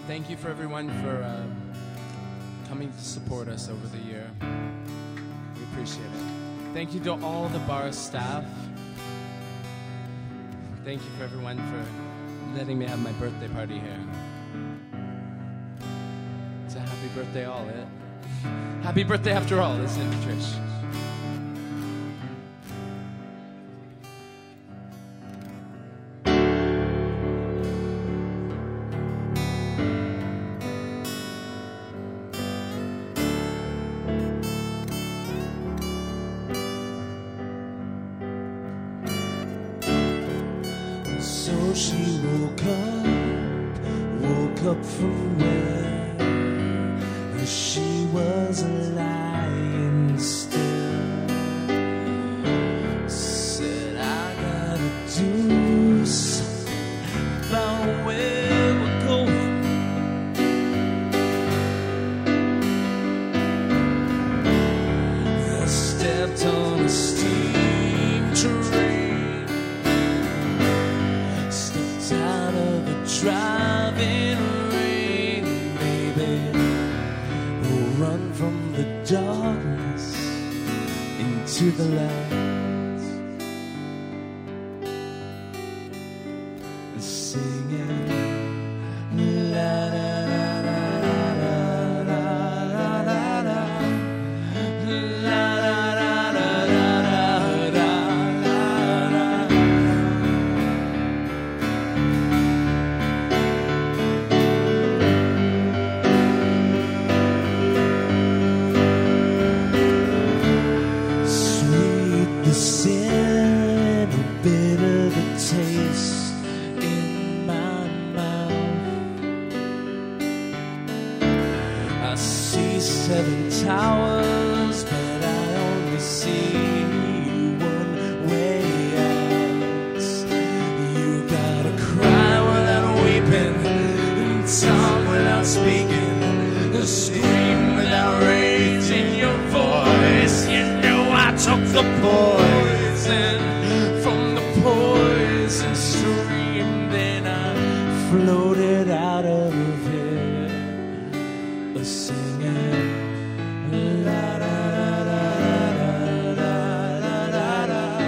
Thank you for everyone for coming to support us over the year. We appreciate it. Thank you to all the bar staff. Thank you for everyone for letting me have my birthday party here. It's a happy birthday all, Happy birthday after all, isn't it, Trish? So she woke up from where she was lying still. Said, I gotta do something about where we're going. I stepped on a steam train, out of the driving rain, baby. Run from the darkness into the light, singing la la la la la la la la taste in my mouth. I see 7 towers, but I only see one way out. You gotta cry without weeping, talk without speaking, scream without raising your voice. You know I took the poison from the poison stream, then I floated out of here, singing la la la la la la la la.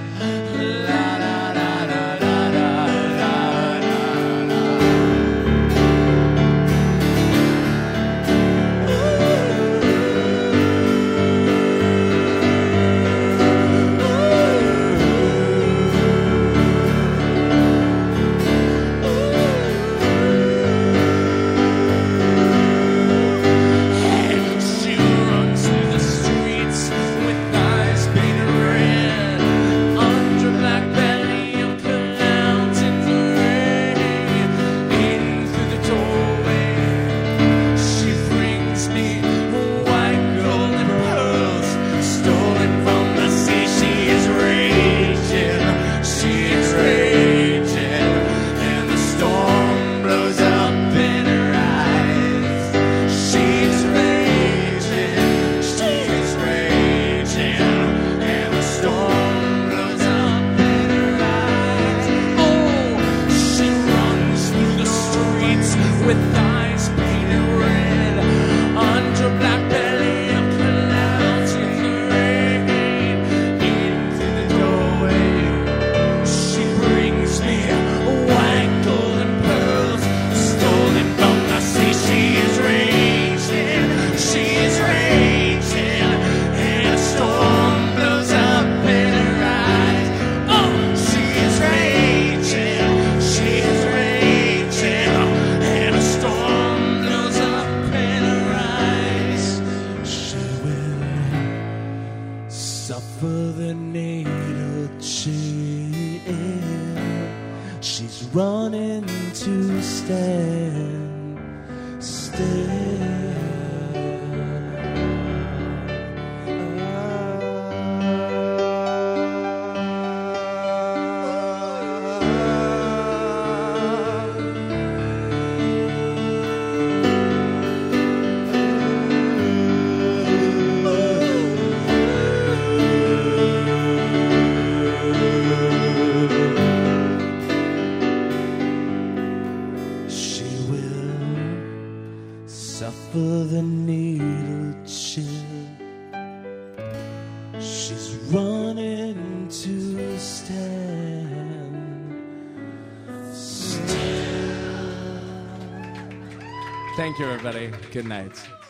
She's running to stand still. She will suffer the needle chill. She's running to stand still. Thank you, everybody. Good night.